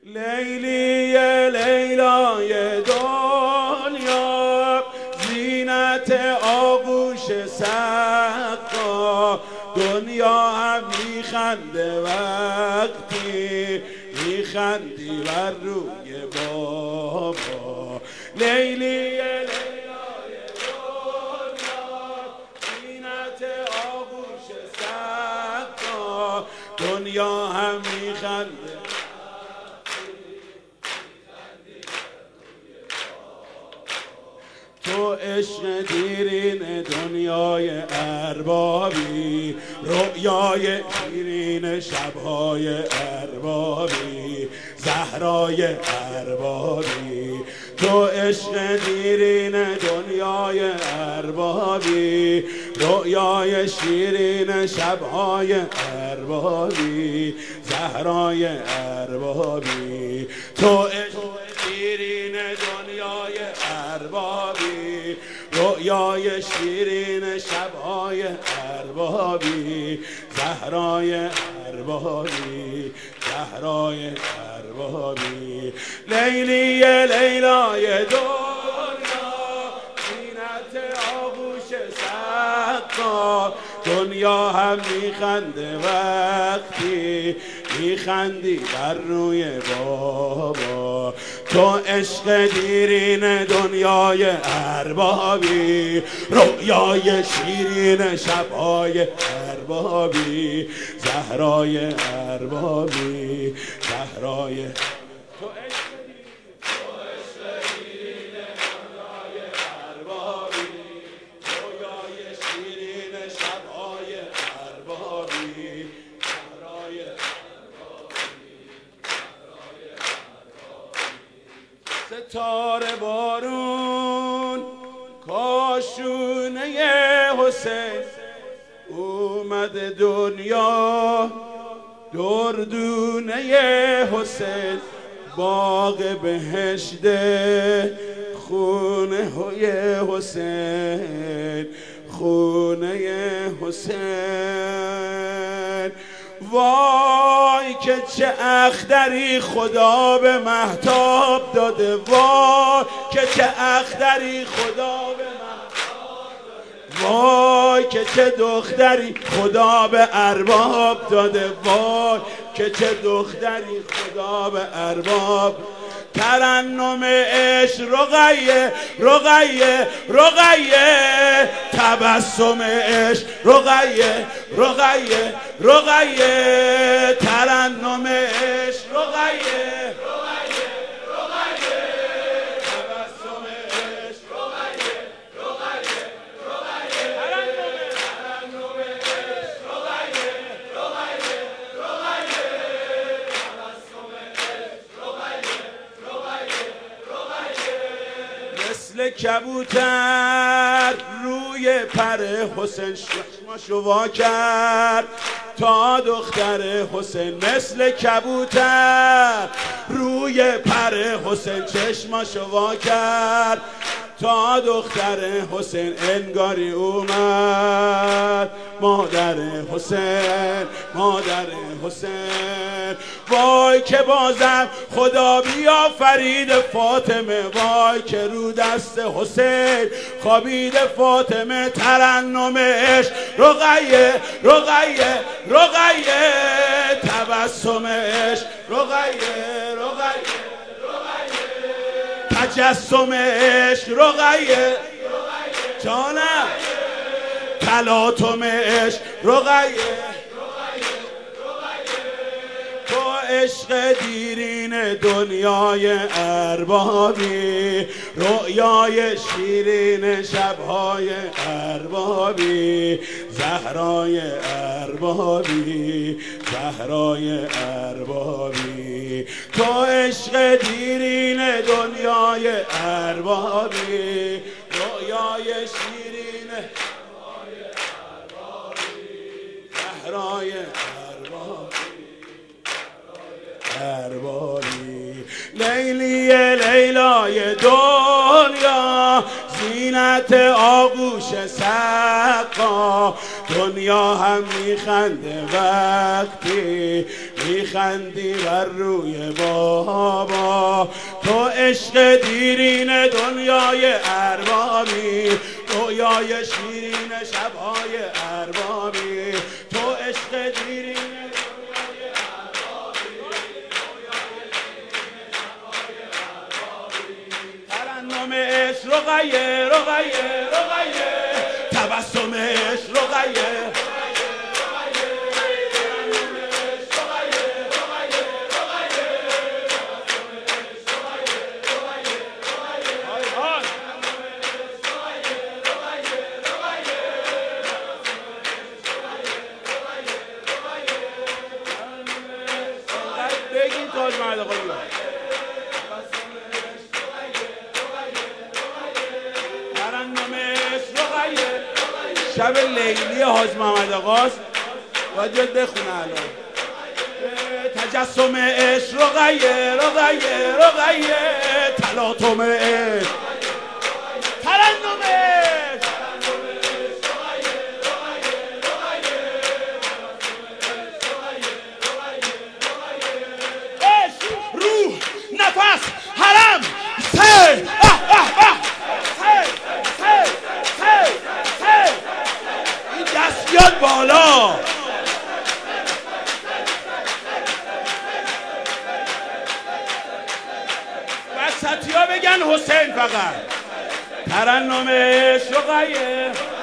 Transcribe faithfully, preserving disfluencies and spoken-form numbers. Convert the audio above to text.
لیلی لیلای دنیا، زینت آغوش سقا، دنیا هم میخنده وقتی میخندی بر روی بابا. لیلی لیلای دنیا، زینت آغوش سقا، دنیا هم میخنده تو عشق دیرین دنیای اربابی، رؤیای شیرین شبهای اربابی، زهرای اربابی. تو عشق دیرین دنیای اربابی، رؤیای شیرین شبهای اربابی، زهرای اربابی. تو عشق دیرین دنیای اربابی، رؤیای شیرین شبهای اربابی، زهرای اربابی، زهرای اربابی. لیلی لیلای دنیا، زینت آغوش سقا، دنیا هم میخنده وقتی میخندی بر روی بابا. تو عشق دیرین دنیای اربابی، رؤیای شیرین شبهای اربابی، زهرای اربابی، زهرای. تو عشق دیرین دنیای اربابی، رؤیای شیرین شبهای اربابی، زهرای ستاره بارون کاشونه حسین اومده دنیا، دردونه حسین باغ بهشت خونه های حسین، خونه حسین. وای که چه اختری خدا به مهتاب داده، وای که چه اختری خدا به مهتاب داده، وای که چه دختری خدا به ارباب داده، وای که چه دختری خدا به ارباب. ترنم عشق رقیه رقیه رقیه، تبسم عشق رقیه رقیه رقیه، ترنم عشق رقیه رقیه رقیه، تبسم عشق رقیه رقیه رقیه، ترنم عشق رقیه رقیه رقیه، تبسم عشق مثل کبوتر روی پر حسین چشماشو وا کرد تا دختر حسین، مثل کبوتر روی پر حسین چشماشو وا کرد تا دختر حسین. انگاری اومد مادر حسین، مادر حسین. وای که بازم خدا بیافرید فاطمه، وای که رو دست حسین خوابید فاطمه. ترنم عشق رقیه رقیه رقیه، تبسم عشق رقیه رقیه، تجسم عشق رقیه جانم، تلاطم عشق رقیه. تو عشق دیرین دنیای اربابی، رؤیای شیرین شبهای اربابی، زهرای اربابی، زهرای اربابی. تو عشق دیرین دنیای اربابی، رؤیای شیرین شبهای اربابی، زهرای اربابی. لیلی لیلای دنیا، زینت آغوش سقا، دنیا هم میخنده وقتی میخندی بر روی بابا. تو عشق دیرین دنیای اربابی، رویای شیرین شبهای اربابی. تو عشق دیرین دنیای اربابی، رویای شیرین شبهای اربابی. ترنم عشق رقیه رقیه رقیه، تبسم عشق رقیه. بگید تاج محل آقا بیاد. ترنم عشق رقیه، شب لیلی حاج محمد آقاست، باید بیاد بخونه الان. تجسم عشق رقیه رقیه رقیه، تلاطم عشق، ترنم عشق. نفس حرم سه این دست بیاد بالا. وسطی ها بگن حسین فقط. ترنم عشق رقیه